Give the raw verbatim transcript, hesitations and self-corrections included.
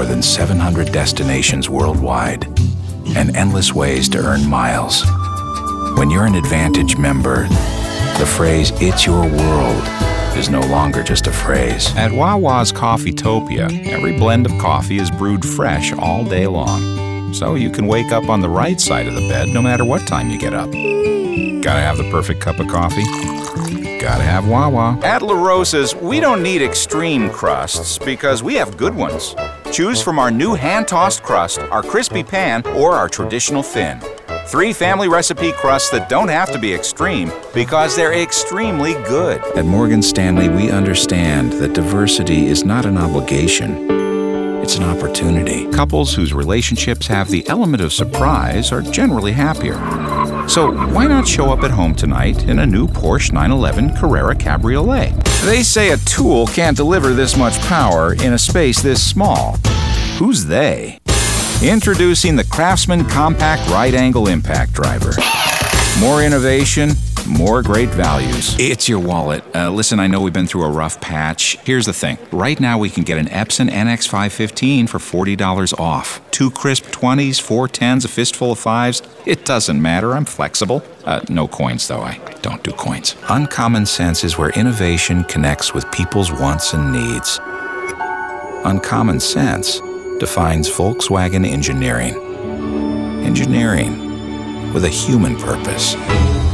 more than seven hundred destinations worldwide and endless ways to earn miles. When you're an Advantage member, the phrase, "It's your world," is no longer just a phrase. At Wawa's Coffeetopia, every blend of coffee is brewed fresh all day long. So you can wake up on the right side of the bed no matter what time you get up. Gotta have the perfect cup of coffee? Gotta have Wawa. At La Rosa's, we don't need extreme crusts because we have good ones. Choose from our new hand-tossed crust, our crispy pan, or our traditional thin. Three family recipe crusts that don't have to be extreme because they're extremely good. At Morgan Stanley, we understand that diversity is not an obligation. It's an opportunity. Couples whose relationships have the element of surprise are generally happier. So why not show up at home tonight in a new Porsche nine eleven Carrera Cabriolet? They say a tool can't deliver this much power in a space this small. Who's they? Introducing the Craftsman Compact Right-Angle Impact Driver. More innovation, more great values. It's your wallet. Uh, listen, I know we've been through a rough patch. Here's the thing. Right now, we can get an Epson N X five fifteen for forty dollars off. Two crisp twenties, four tens, a fistful of fives. It doesn't matter. I'm flexible. Uh, no coins, though. I don't do coins. Uncommon Sense is where innovation connects with people's wants and needs. Uncommon Sense defines Volkswagen Engineering. Engineering with a human purpose.